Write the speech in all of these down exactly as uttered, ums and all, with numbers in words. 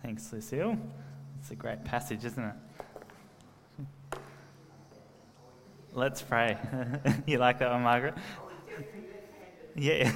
Thanks, Lucille. It's a great passage, isn't it? Let's pray. You like that one, Margaret? Yeah.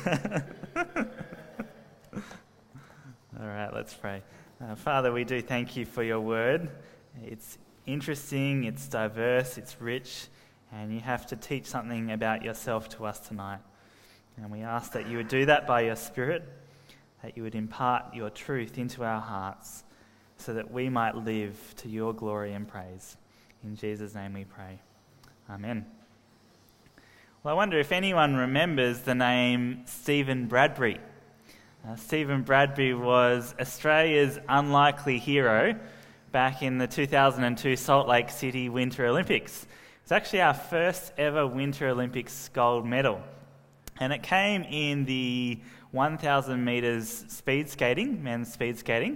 All right, let's pray. Uh, Father, we do thank you for your word. It's interesting, it's diverse, it's rich, and you have to teach something about yourself to us tonight. And we ask that you would do that by your Spirit, that you would impart your truth into our hearts so that we might live to your glory and praise. In Jesus' name we pray. Amen. Well, I wonder if anyone remembers the name Stephen Bradbury. Uh, Stephen Bradbury was Australia's unlikely hero back in the two thousand two Salt Lake City Winter Olympics. It's actually our first ever Winter Olympics gold medal. And it came in the one thousand metres speed skating, men's speed skating,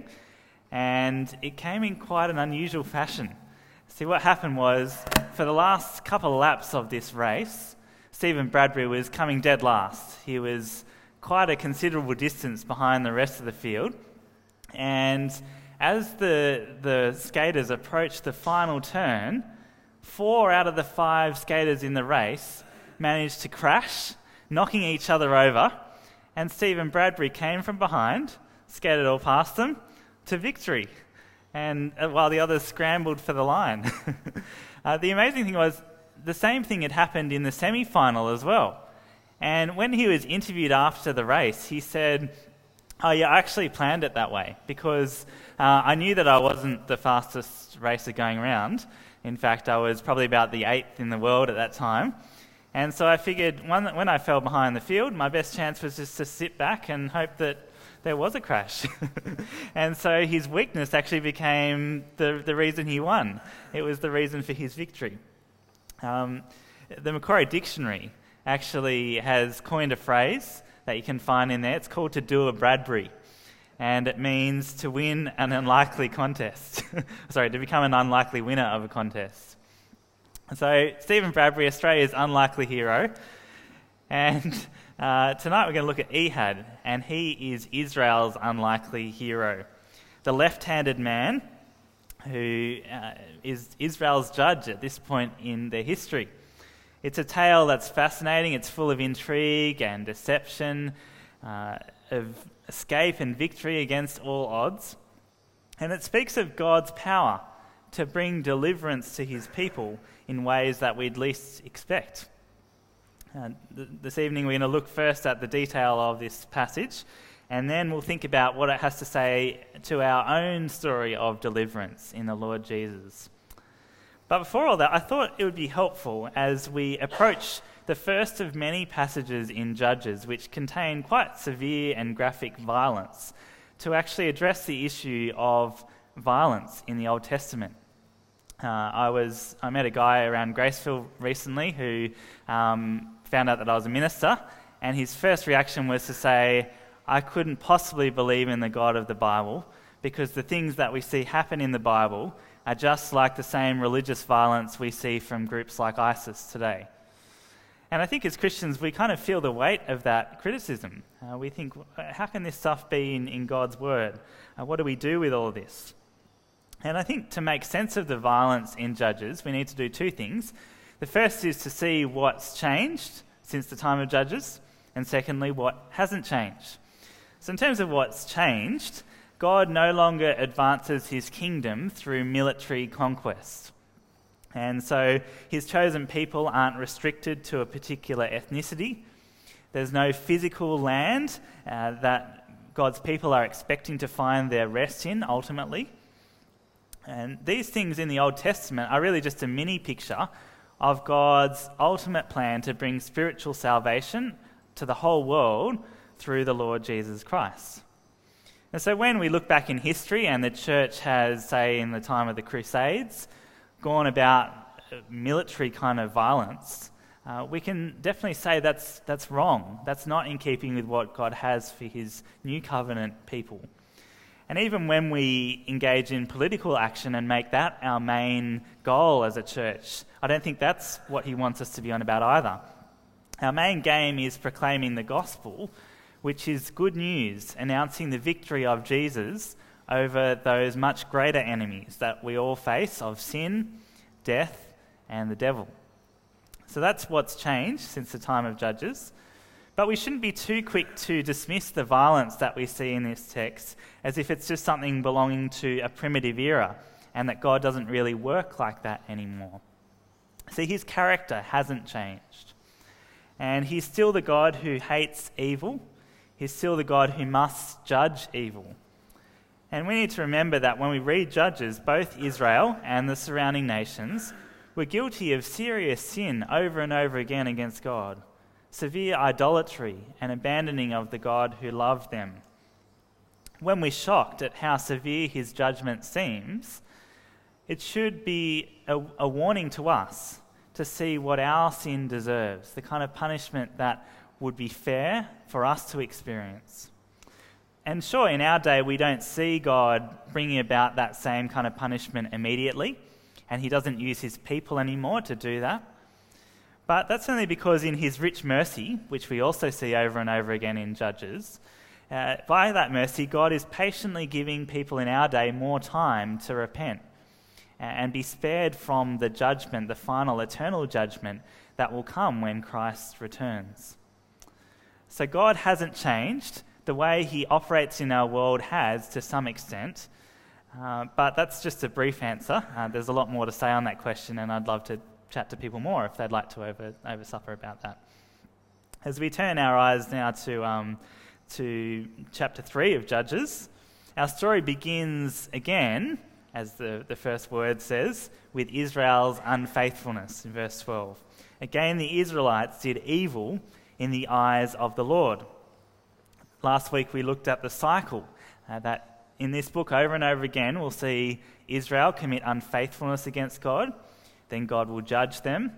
and it came in quite an unusual fashion. See, what happened was, for the last couple of laps of this race, Stephen Bradbury was coming dead last. He was quite a considerable distance behind the rest of the field, and as the, the skaters approached the final turn, four out of the five skaters in the race managed to crash, knocking each other over, and Stephen Bradbury came from behind, skated all past them, to victory, and uh, while the others scrambled for the line. uh, the amazing thing was, the same thing had happened in the semi-final as well. And when he was interviewed after the race, he said, oh yeah, I actually planned it that way, because uh, I knew that I wasn't the fastest racer going around. In fact, I was probably about the eighth in the world at that time. And so I figured when, when I fell behind the field, my best chance was just to sit back and hope that there was a crash. And so his weakness actually became the, the reason he won. It was the reason for his victory. Um, the Macquarie Dictionary actually has coined a phrase that you can find in there. It's called to do a Bradbury. And it means to win an unlikely contest. Sorry, to become an unlikely winner of a contest. So, Stephen Bradbury, Australia's unlikely hero. And uh, tonight we're going to look at Ehud, and he is Israel's unlikely hero. The left-handed man who uh, is Israel's judge at this point in their history. It's a tale that's fascinating. It's full of intrigue and deception, uh, of escape and victory against all odds. And it speaks of God's power to bring deliverance to his people in ways that we'd least expect. Uh, th- this evening we're going to look first at the detail of this passage, and then we'll think about what it has to say to our own story of deliverance in the Lord Jesus. But before all that, I thought it would be helpful as we approach the first of many passages in Judges which contain quite severe and graphic violence to actually address the issue of violence in the Old Testament. Uh, I was I met a guy around Graceville recently who um, found out that I was a minister, and his first reaction was to say, I couldn't possibly believe in the God of the Bible because the things that we see happen in the Bible are just like the same religious violence we see from groups like ISIS today. And I think as Christians, we kind of feel the weight of that criticism. Uh, we think, how can this stuff be in, in God's Word? Uh, what do we do with all of this? And I think to make sense of the violence in Judges, we need to do two things. The first is to see what's changed since the time of Judges, and secondly, what hasn't changed. So in terms of what's changed, God no longer advances his kingdom through military conquest. And so his chosen people aren't restricted to a particular ethnicity. There's no physical land uh, that God's people are expecting to find their rest in ultimately. And these things in the Old Testament are really just a mini picture of God's ultimate plan to bring spiritual salvation to the whole world through the Lord Jesus Christ. And so when we look back in history and the church has, say, in the time of the Crusades, gone about military kind of violence, uh, we can definitely say that's that's wrong. That's not in keeping with what God has for his new covenant people. And even when we engage in political action and make that our main goal as a church, I don't think that's what he wants us to be on about either. Our main game is proclaiming the gospel, which is good news, announcing the victory of Jesus over those much greater enemies that we all face of sin, death, and the devil. So that's what's changed since the time of Judges. But we shouldn't be too quick to dismiss the violence that we see in this text as if it's just something belonging to a primitive era and that God doesn't really work like that anymore. See, his character hasn't changed. And he's still the God who hates evil. He's still the God who must judge evil. And we need to remember that when we read Judges, both Israel and the surrounding nations were guilty of serious sin over and over again against God. Severe idolatry and abandoning of the God who loved them. When we're shocked at how severe his judgment seems, it should be a, a warning to us to see what our sin deserves, the kind of punishment that would be fair for us to experience. And sure, in our day, we don't see God bringing about that same kind of punishment immediately, and he doesn't use his people anymore to do that. But that's only because in his rich mercy, which we also see over and over again in Judges, uh, by that mercy, God is patiently giving people in our day more time to repent and be spared from the judgment, the final eternal judgment that will come when Christ returns. So God hasn't changed. The way he operates in our world has to some extent, uh, but that's just a brief answer. Uh, there's a lot more to say on that question, and I'd love to chat to people more if they'd like to over, over supper about that. As we turn our eyes now to, um, to chapter three of Judges, our story begins again, as the, the first word says, with Israel's unfaithfulness in verse twelve. Again, the Israelites did evil in the eyes of the Lord. Last week we looked at the cycle uh, that in this book over and over again we'll see Israel commit unfaithfulness against God, then God will judge them,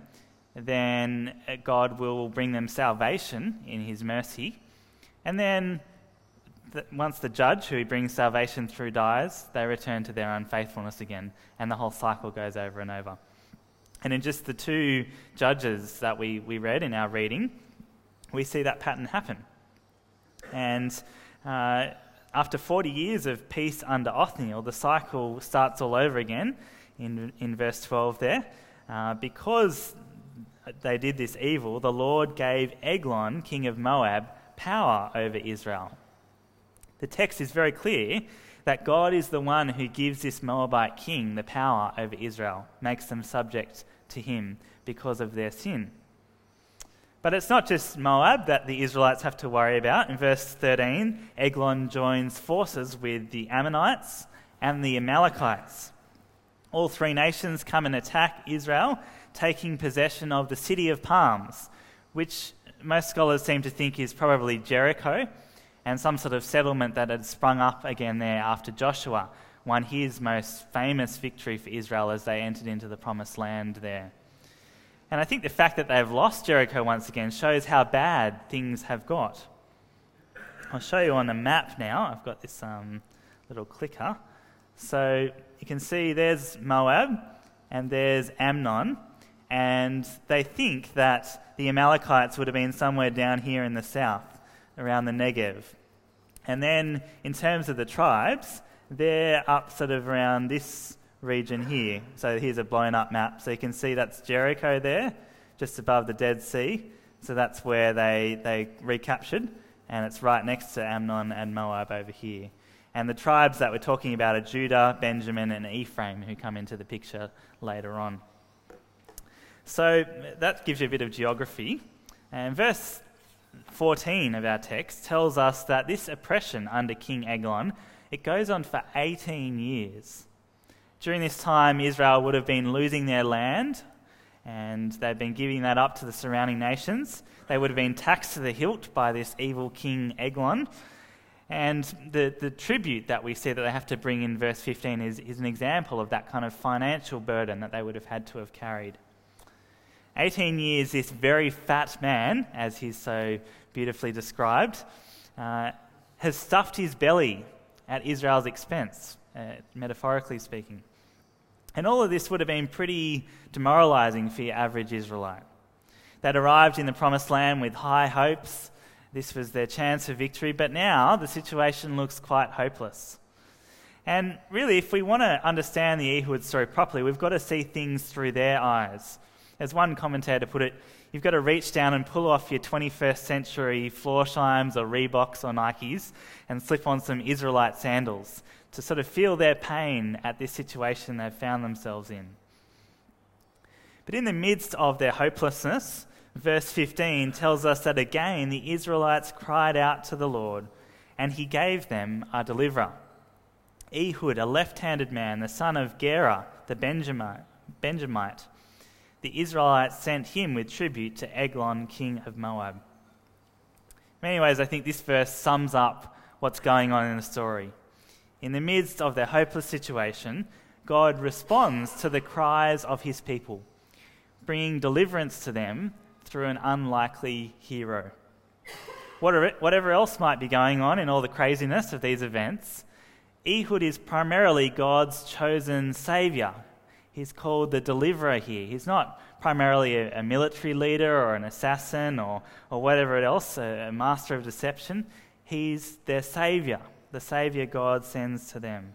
then God will bring them salvation in his mercy, and then the, once the judge who brings salvation through dies, they return to their unfaithfulness again, and the whole cycle goes over and over. And in just the two judges that we, we read in our reading, we see that pattern happen. And uh, after forty years of peace under Othniel, the cycle starts all over again in, in verse twelve there. Uh, because they did this evil, the Lord gave Eglon, king of Moab, power over Israel. The text is very clear that God is the one who gives this Moabite king the power over Israel, makes them subject to him because of their sin. But it's not just Moab that the Israelites have to worry about. In verse thirteen, Eglon joins forces with the Ammonites and the Amalekites. All three nations come and attack Israel, taking possession of the city of palms, which most scholars seem to think is probably Jericho, and some sort of settlement that had sprung up again there after Joshua won his most famous victory for Israel as they entered into the promised land there. And I think the fact that they've lost Jericho once again shows how bad things have got. I'll show you on the map now. I've got this um, little clicker. So you can see there's Moab and there's Ammon, and they think that the Amalekites would have been somewhere down here in the south, around the Negev. And then in terms of the tribes, they're up sort of around this region here. So here's a blown up map. So you can see that's Jericho there, just above the Dead Sea. So that's where they, they recaptured, and it's right next to Ammon and Moab over here. And the tribes that we're talking about are Judah, Benjamin, and Ephraim, who come into the picture later on. So that gives you a bit of geography. And verse fourteen of our text tells us that this oppression under King Eglon, it goes on for eighteen years. During this time, Israel would have been losing their land, and they'd been giving that up to the surrounding nations. They would have been taxed to the hilt by this evil King Eglon. And the, the tribute that we see that they have to bring in verse fifteen is, is an example of that kind of financial burden that they would have had to have carried. eighteen years, this very fat man, as he's so beautifully described, uh, has stuffed his belly at Israel's expense, uh, metaphorically speaking. And all of this would have been pretty demoralising for your average Israelite. They'd arrived in the promised land with high hopes. This was their chance for victory, but now the situation looks quite hopeless. And really, if we want to understand the Ehud story properly, we've got to see things through their eyes. As one commentator put it, you've got to reach down and pull off your twenty-first century Florsheims or Reeboks or Nikes and slip on some Israelite sandals to sort of feel their pain at this situation they've found themselves in. But in the midst of their hopelessness, verse fifteen tells us that again the Israelites cried out to the Lord, and he gave them a deliverer. Ehud, a left-handed man, the son of Gera, the Benjamite, Benjamite, the Israelites sent him with tribute to Eglon, king of Moab. In many ways, I think this verse sums up what's going on in the story. In the midst of their hopeless situation, God responds to the cries of his people, bringing deliverance to them through an unlikely hero. Whatever else might be going on in all the craziness of these events, Ehud is primarily God's chosen saviour. He's called the deliverer here. He's not primarily a, a military leader or an assassin or, or whatever else, a, a master of deception. He's their saviour, the saviour God sends to them.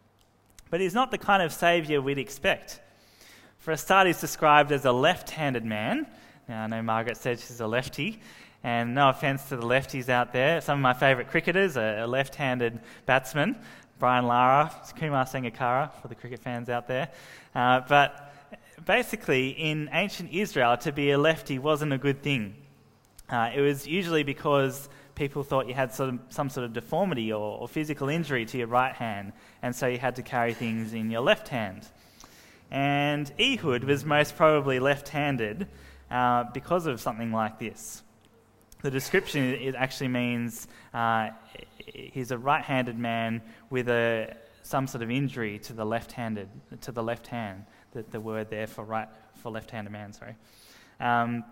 But he's not the kind of saviour we'd expect. For a start, he's described as a left-handed man. Now, I know Margaret said she's a lefty, and no offence to the lefties out there. Some of my favourite cricketers are a left-handed batsman, Brian Lara, Kumar Sangakkara for the cricket fans out there. Uh, but basically, in ancient Israel, to be a lefty wasn't a good thing. Uh, it was usually because people thought you had sort of, some sort of deformity or, or physical injury to your right hand, and so you had to carry things in your left hand. And Ehud was most probably left-handed uh, because of something like this. The description, it actually means uh, he's a right-handed man with a some sort of injury to the left-handed, to the left hand. The, the word there for right for left-handed man. Sorry, um,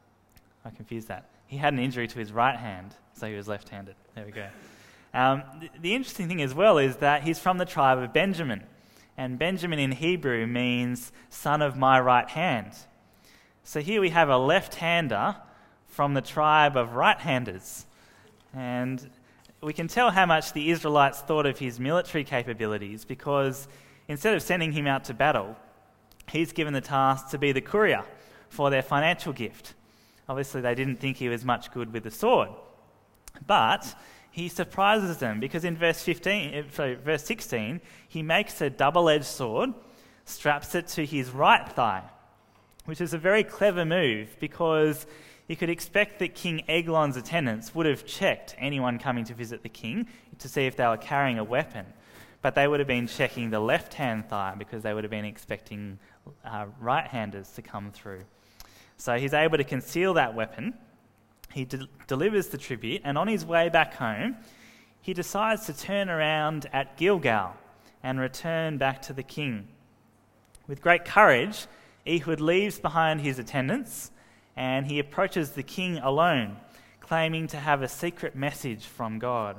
I confused that. He had an injury to his right hand, so he was left-handed. There we go. Um, the, the interesting thing as well is that he's from the tribe of Benjamin, and Benjamin in Hebrew means son of my right hand. So here we have a left-hander from the tribe of right-handers. And we can tell how much the Israelites thought of his military capabilities because instead of sending him out to battle, he's given the task to be the courier for their financial gift. Obviously, they didn't think he was much good with the sword. But he surprises them because in verse fifteen, sorry, verse sixteen, he makes a double-edged sword, straps it to his right thigh, which is a very clever move because you could expect that King Eglon's attendants would have checked anyone coming to visit the king to see if they were carrying a weapon. But they would have been checking the left-hand thigh because they would have been expecting uh, right-handers to come through. So he's able to conceal that weapon. He de- delivers the tribute, and on his way back home, he decides to turn around at Gilgal and return back to the king. With great courage, Ehud leaves behind his attendants and he approaches the king alone, claiming to have a secret message from God.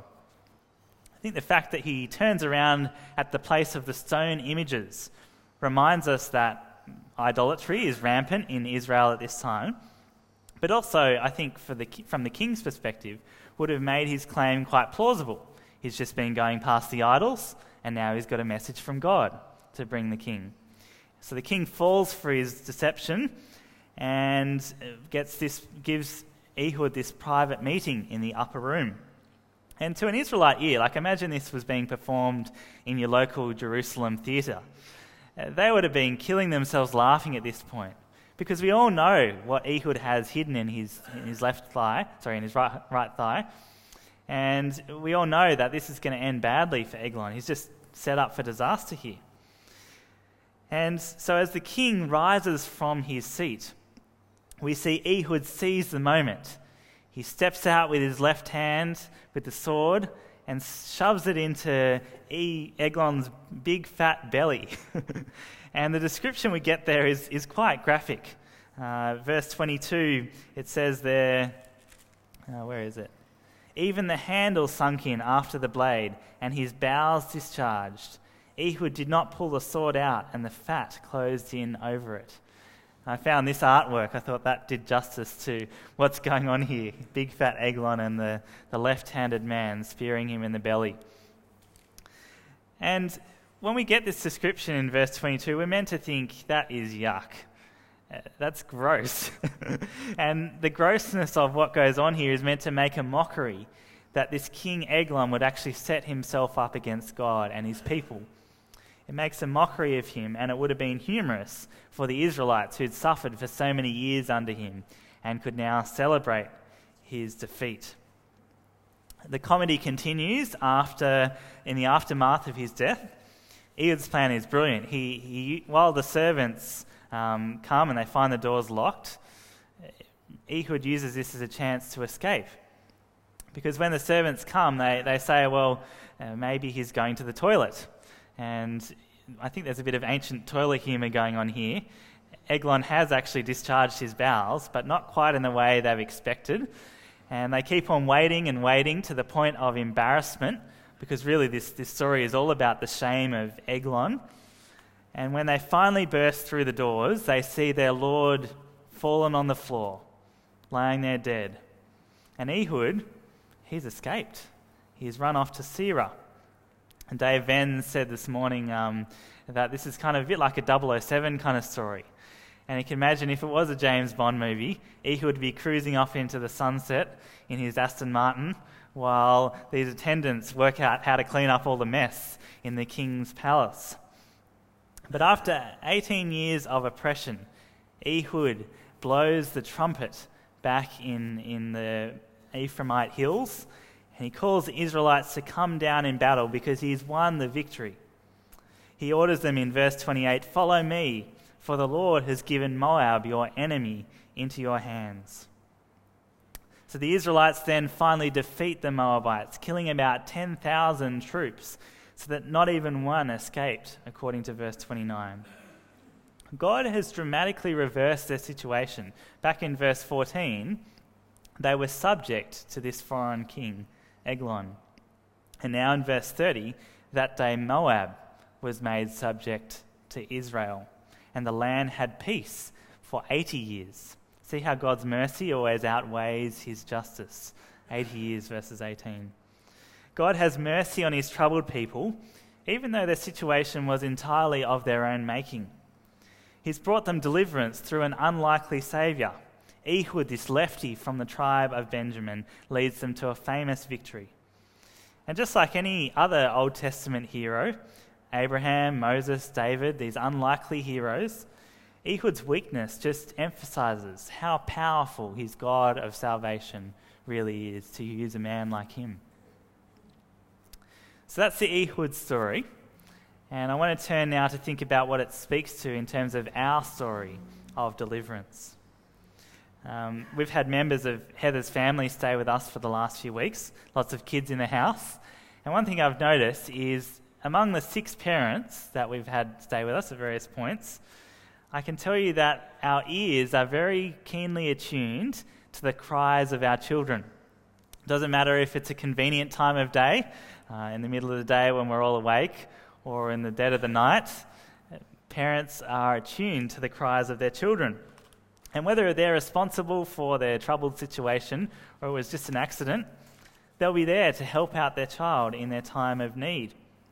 I think the fact that he turns around at the place of the stone images reminds us that idolatry is rampant in Israel at this time, but also, I think, for the, from the king's perspective, would have made his claim quite plausible. He's just been going past the idols, and now he's got a message from God to bring the king. So the king falls for his deception and gets this, gives Ehud this private meeting in the upper room. And to an Israelite ear, like imagine this was being performed in your local Jerusalem theatre. Uh, they would have been killing themselves laughing at this point, because we all know what Ehud has hidden in his in his left thigh, sorry, in his right right thigh, and we all know that this is going to end badly for Eglon. He's just set up for disaster here. And so as the king rises from his seat, we see Ehud seize the moment. He steps out with his left hand with the sword and shoves it into e- Eglon's big fat belly. And the description we get there is, is quite graphic. Uh, verse twenty-two, it says there, uh, where is it? Even the handle sunk in after the blade, and his bowels discharged. Ehud did not pull the sword out, and the fat closed in over it. I found this artwork. I thought that did justice to what's going on here. Big fat Eglon and the, the left-handed man spearing him in the belly. And when we get this description in verse twenty-two, we're meant to think, that is yuck. Uh, that's gross. And the grossness of what goes on here is meant to make a mockery that this King Eglon would actually set himself up against God and his people. It makes a mockery of him, and it would have been humorous for the Israelites who'd suffered for so many years under him and could now celebrate his defeat. The comedy continues after, in the aftermath of his death. Ehud's plan is brilliant. He, he while the servants um, come and they find the doors locked, Ehud uses this as a chance to escape. Because when the servants come, they, they say, well, uh, maybe he's going to the toilet. And I think there's a bit of ancient toilet humour going on here. Eglon has actually discharged his bowels, but not quite in the way they've expected. And they keep on waiting and waiting to the point of embarrassment, because really this, this story is all about the shame of Eglon. And when they finally burst through the doors, they see their Lord fallen on the floor, lying there dead. And Ehud, he's escaped. He's run off to Seirah. And Dave Venn said this morning um, that this is kind of a bit like a double oh seven kind of story. And you can imagine if it was a James Bond movie, Ehud would be cruising off into the sunset in his Aston Martin while these attendants work out how to clean up all the mess in the king's palace. But after eighteen years of oppression, Ehud blows the trumpet back in, in the Ephraimite hills, and he calls the Israelites to come down in battle because he's won the victory. He orders them in verse twenty-eight, "Follow me, for the Lord has given Moab, your enemy, into your hands." So the Israelites then finally defeat the Moabites, killing about ten thousand troops, so that not even one escaped, according to verse twenty-nine. God has dramatically reversed their situation. Back in verse fourteen, they were subject to this foreign king, Eglon. And now in verse thirty, that day Moab was made subject to Israel, and the land had peace for eighty years. See how God's mercy always outweighs his justice. eighty years verses eighteen. God has mercy on his troubled people, even though their situation was entirely of their own making. He's brought them deliverance through an unlikely saviour. Ehud, this lefty from the tribe of Benjamin, leads them to a famous victory. And just like any other Old Testament hero, Abraham, Moses, David, these unlikely heroes, Ehud's weakness just emphasises how powerful his God of salvation really is to use a man like him. So that's the Ehud story. And I want to turn now to think about what it speaks to in terms of our story of deliverance. Um, we've had members of Heather's family stay with us for the last few weeks, lots of kids in the house. And one thing I've noticed is among the six parents that we've had stay with us at various points, I can tell you that our ears are very keenly attuned to the cries of our children. It doesn't matter if it's a convenient time of day, uh, in the middle of the day when we're all awake, or in the dead of the night. Parents are attuned to the cries of their children. And whether they're responsible for their troubled situation or it was just an accident, they'll be there to help out their child in their time of need.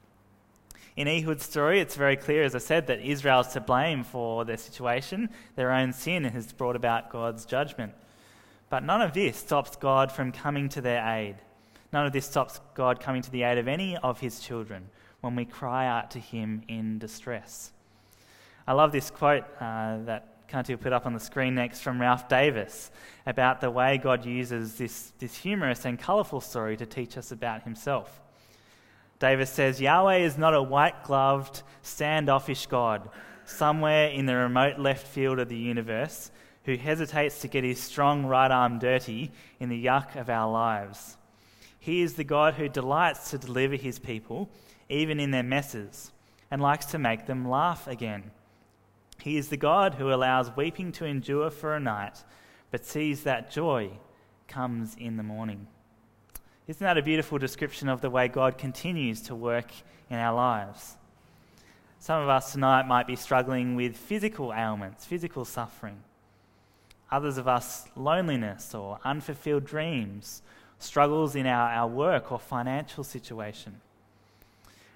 In Ehud's story, it's very clear, as I said, that Israel's to blame for their situation. Their own sin has brought about God's judgment. But none of this stops God from coming to their aid. None of this stops God coming to the aid of any of his children when we cry out to him in distress. I love this quote uh, that Canty will put up on the screen next from Ralph Davis about the way God uses this, this humorous and colourful story to teach us about himself. Davis says, "Yahweh is not a white-gloved, standoffish God somewhere in the remote left field of the universe who hesitates to get his strong right arm dirty in the yuck of our lives. He is the God who delights to deliver his people, even in their messes, and likes to make them laugh again. He is the God who allows weeping to endure for a night, but sees that joy comes in the morning." Isn't that a beautiful description of the way God continues to work in our lives? Some of us tonight might be struggling with physical ailments, physical suffering. Others of us, loneliness or unfulfilled dreams, struggles in our, our work or financial situation.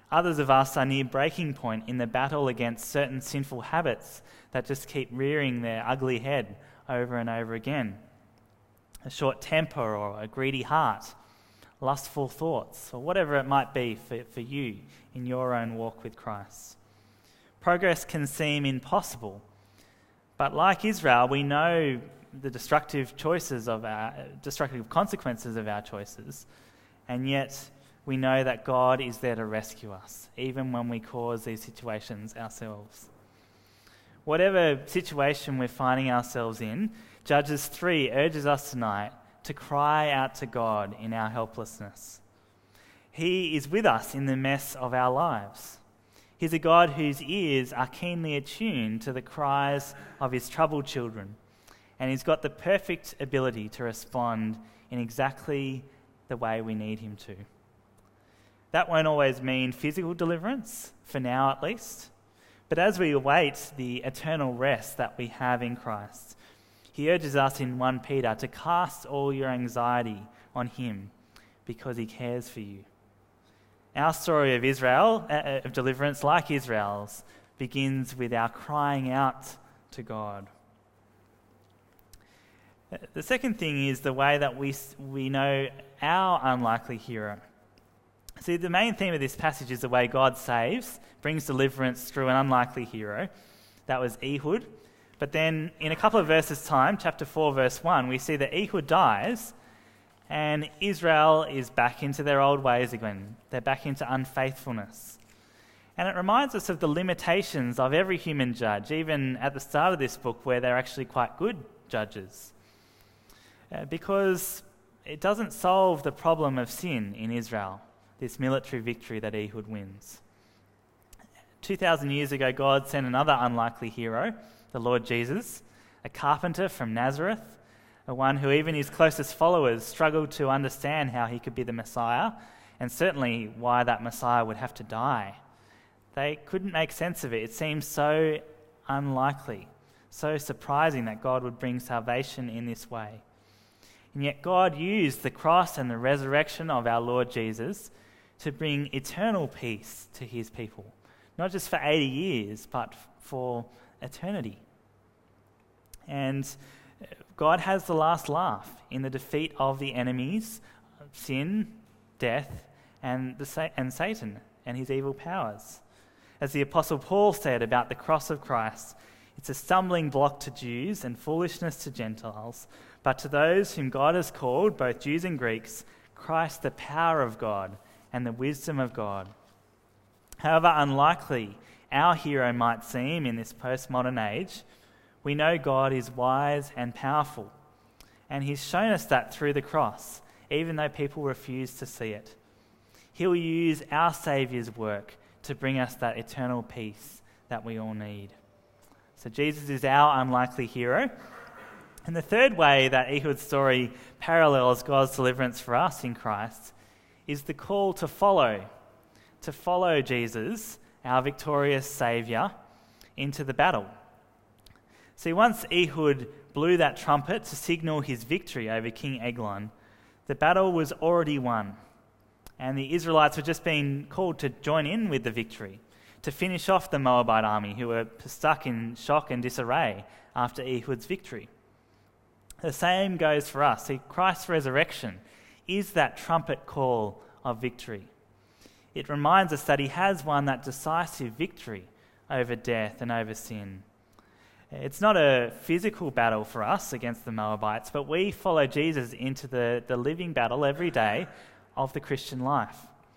Others of us are near breaking point in the battle against certain sinful habits that just keep rearing their ugly head over and over again. A short temper or a greedy heart, lustful thoughts, or whatever it might be for, for you in your own walk with Christ. Progress can seem impossible, but like Israel, we know the destructive choices of our destructive consequences of our choices, and yet we know that God is there to rescue us, even when we cause these situations ourselves. Whatever situation we're finding ourselves in, Judges three urges us tonight to cry out to God in our helplessness. He is with us in the mess of our lives. He's a God whose ears are keenly attuned to the cries of his troubled children, and he's got the perfect ability to respond in exactly the way we need him to. That won't always mean physical deliverance, for now at least, but as we await the eternal rest that we have in Christ, he urges us in First Peter to cast all your anxiety on him because he cares for you. Our story of Israel, uh, of deliverance like Israel's, begins with our crying out to God. The second thing is the way that we we know our unlikely hero. See, the main theme of this passage is the way God saves, brings deliverance through an unlikely hero. That was Ehud. But then in a couple of verses' time, chapter four, verse one, we see that Ehud dies and Israel is back into their old ways again. They're back into unfaithfulness. And it reminds us of the limitations of every human judge, even at the start of this book where they're actually quite good judges. Uh, because it doesn't solve the problem of sin in Israel, this military victory that Ehud wins. Two thousand years ago, God sent another unlikely hero, the Lord Jesus, a carpenter from Nazareth, a one who even his closest followers struggled to understand how he could be the Messiah, and certainly why that Messiah would have to die. They couldn't make sense of it. It seemed so unlikely, so surprising that God would bring salvation in this way. And yet God used the cross and the resurrection of our Lord Jesus to bring eternal peace to his people, not just for eighty years, but for eternity. And God has the last laugh in the defeat of the enemies, sin, death, and, the, and Satan and his evil powers. As the Apostle Paul said about the cross of Christ, it's a stumbling block to Jews and foolishness to Gentiles, but to those whom God has called, both Jews and Greeks, Christ the power of God and the wisdom of God. However unlikely our hero might seem in this postmodern age, we know God is wise and powerful, and he's shown us that through the cross, even though people refuse to see it. He'll use our Saviour's work to bring us that eternal peace that we all need. So Jesus is our unlikely hero. And the third way that Ehud's story parallels God's deliverance for us in Christ is the call to follow, to follow Jesus, our victorious Saviour, into the battle. See, once Ehud blew that trumpet to signal his victory over King Eglon, the battle was already won, and the Israelites were just being called to join in with the victory, to finish off the Moabite army who were stuck in shock and disarray after Ehud's victory. The same goes for us. See, Christ's resurrection is that trumpet call of victory. It reminds us that he has won that decisive victory over death and over sin. It's not a physical battle for us against the Moabites, but we follow Jesus into the, the living battle every day of the Christian life.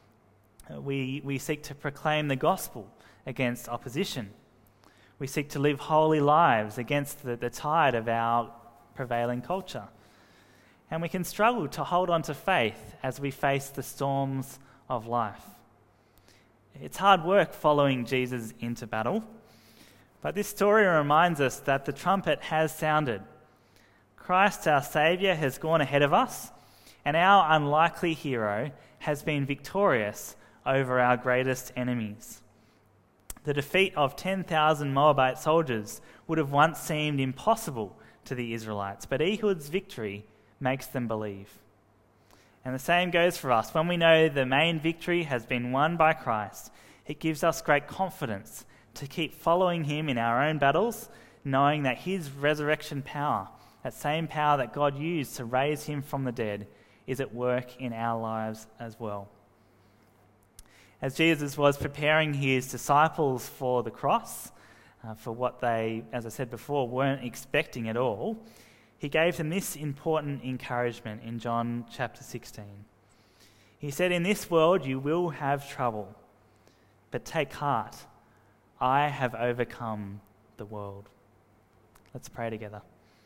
We, we seek to proclaim the gospel against opposition. We seek to live holy lives against the, the tide of our prevailing culture. And we can struggle to hold on to faith as we face the storms of life. It's hard work following Jesus into battle, but this story reminds us that the trumpet has sounded. Christ, our Saviour, has gone ahead of us, and our unlikely hero has been victorious over our greatest enemies. The defeat of ten thousand Moabite soldiers would have once seemed impossible to the Israelites, but Ehud's victory makes them believe. And the same goes for us. When we know the main victory has been won by Christ, it gives us great confidence to keep following him in our own battles, knowing that his resurrection power, that same power that God used to raise him from the dead, is at work in our lives as well. As Jesus was preparing his disciples for the cross, uh, for what they, as I said before, weren't expecting at all, he gave them this important encouragement in John chapter sixteen. He said, "In this world you will have trouble, but take heart, I have overcome the world." Let's pray together.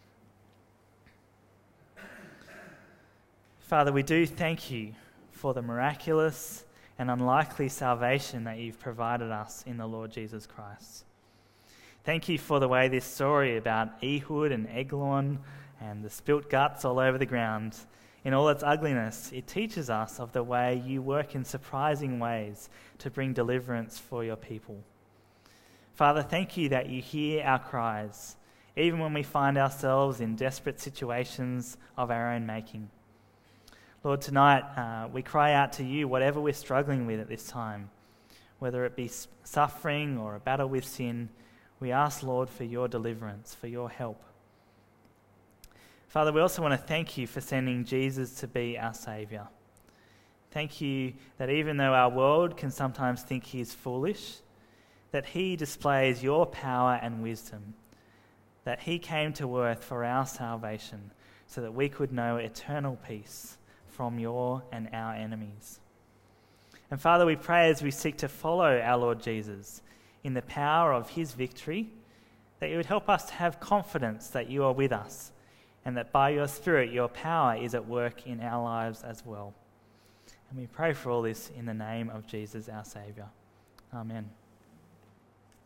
Father, we do thank you for the miraculous and unlikely salvation that you've provided us in the Lord Jesus Christ. Thank you for the way this story about Ehud and Eglon and the spilt guts all over the ground, in all its ugliness, it teaches us of the way you work in surprising ways to bring deliverance for your people. Father, thank you that you hear our cries, even when we find ourselves in desperate situations of our own making. Lord, tonight uh, we cry out to you whatever we're struggling with at this time, whether it be suffering or a battle with sin. We ask, Lord, for your deliverance, for your help. Father, we also want to thank you for sending Jesus to be our Saviour. Thank you that even though our world can sometimes think he's foolish, that he displays your power and wisdom, that he came to earth for our salvation so that we could know eternal peace from your and our enemies. And Father, we pray as we seek to follow our Lord Jesus in the power of his victory, that you would help us to have confidence that you are with us, and that by your Spirit, your power is at work in our lives as well. And we pray for all this in the name of Jesus, our Saviour. Amen.